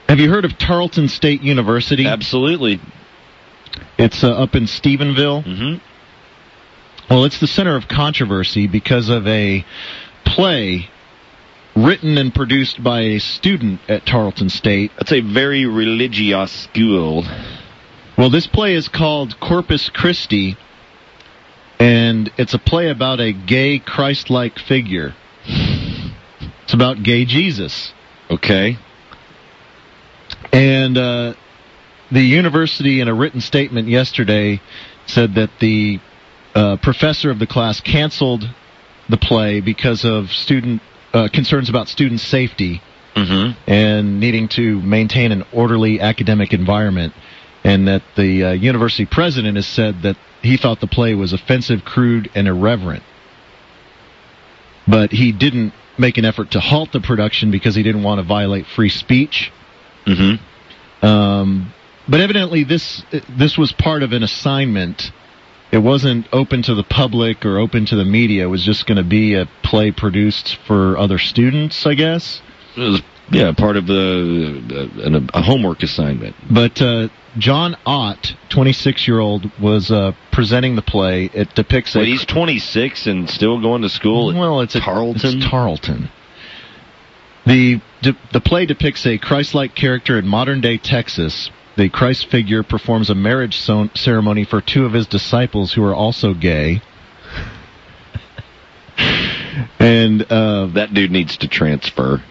Have you heard of Tarleton State University? Absolutely. It's up in Stephenville. Mm-hmm. Well, it's the center of controversy because of a play written and produced by a student at Tarleton State. That's a very religious school. Well, this play is called Corpus Christi, and it's a play about a gay Christ-like figure. It's about gay Jesus. Okay. And the university, in a written statement yesterday, said that the professor of the class canceled the play because of student concerns about student safety and needing to maintain an orderly academic environment, and that the university president has said that he thought the play was offensive, crude, and irreverent. But he didn't make an effort to halt the production because he didn't want to violate free speech. But evidently this was part of an assignment. It wasn't open to the public or open to the media. It was just going to be a play produced for other students, I guess. It was, part of a homework assignment. But John Ott, 26-year-old, was presenting the play. It depicts Wait, he's 26 and still going to school at Tarleton? It's Tarleton. The play depicts a Christ-like character in modern-day Texas. The Christ figure performs a marriage ceremony for two of his disciples who are also gay. And that dude needs to transfer.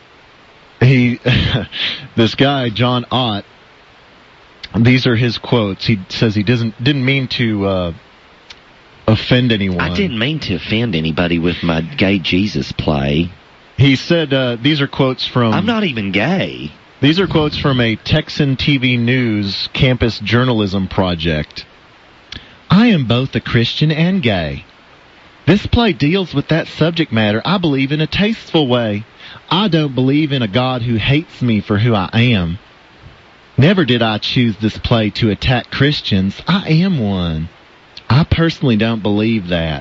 This guy, John Ott, these are his quotes. He says he didn't mean to offend anyone. I didn't mean to offend anybody with my gay Jesus play. He said these are quotes from... I'm not even gay. These are quotes from a Texan TV News campus journalism project. I am both a Christian and gay. This play deals with that subject matter, I believe, in a tasteful way. I don't believe in a God who hates me for who I am. Never did I choose this play to attack Christians. I am one. I personally don't believe that.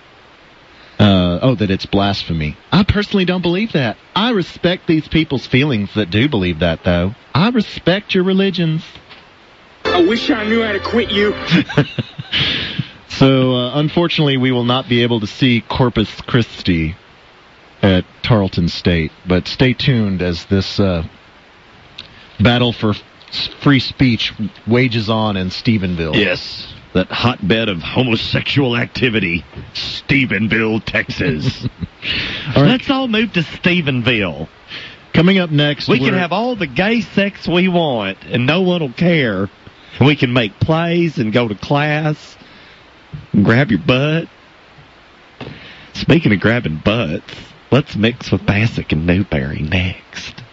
That it's blasphemy. I personally don't believe that. I respect these people's feelings that do believe that, though. I respect your religions. I wish I knew how to quit you. So, unfortunately, we will not be able to see Corpus Christi at Tarleton State. But stay tuned as this battle for free speech wages on in Stephenville. Yes. That hotbed of homosexual activity, Stephenville, Texas. All right. Let's all move to Stephenville. Coming up next, we can have all the gay sex we want, and no one will care. And we can make plays and go to class and grab your butt. Speaking of grabbing butts, let's mix with Bassick and Newberry next.